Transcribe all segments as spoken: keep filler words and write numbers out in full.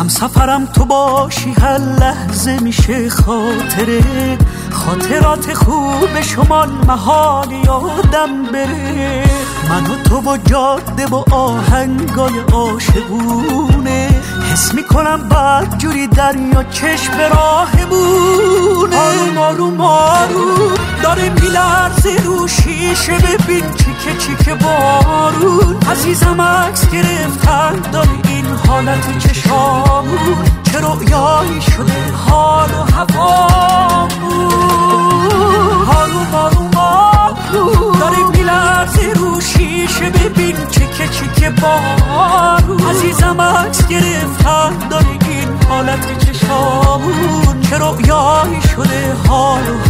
همسفرم تو باشی هر لحظه میشه خاطره، خاطرات خوب شما محال یادم بره. من و تو با جاده و آهنگای عاشقونه، حس میکنم بعد جوری دریا چشم راهمونه. آروم آروم آروم داره میلرزه رو شیشه، ببین چیکه چیکه بارون. عزیزم عکس گرفتن داره این حالت چشامون، چه رویایی شده حال و هوامون. آروم آروم آروم داره میلرزه رو شیشه، ببین چیکه چیکه بارون. عزیزم عکس گرفتن داره این حالت چشامون، چه رویایی شده حال و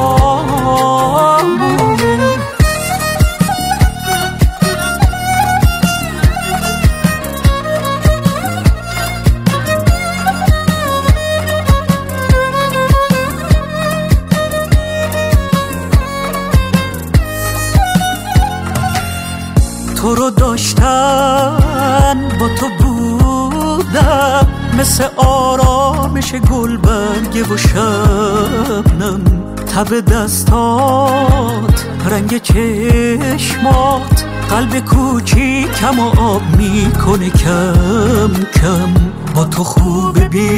هوامون. تو رو داشتن با تو بودم، مثل آرامش گل برگه و شبنم. تب دستات رنگ چشمات قلب کوچیکم و آب میکنه کم کم. با تو خوب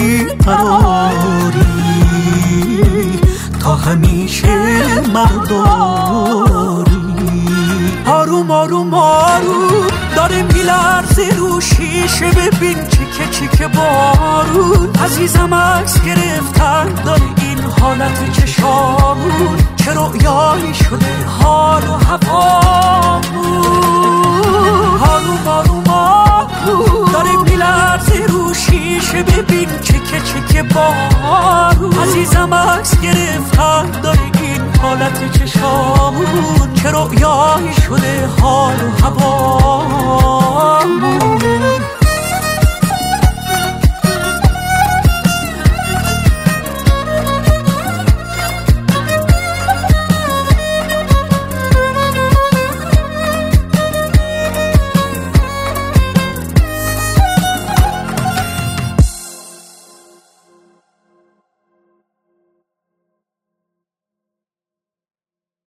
بیقراری تا همیشه مرداری. آروم آروم آروم داره میلرزه رو شیشه، ببین چیکه چیکه بارون. عزیزم عکس گرفتن داره این حالت چشامون، چه رویایی شده حال و هوامون. آروم آروم آروم داره میلرزه رو شیشه، ببین چیکه چیکه بارون. عزیزم عکس گرفتن داره این حالت چشامون، چه رویایی شده حال و هوا.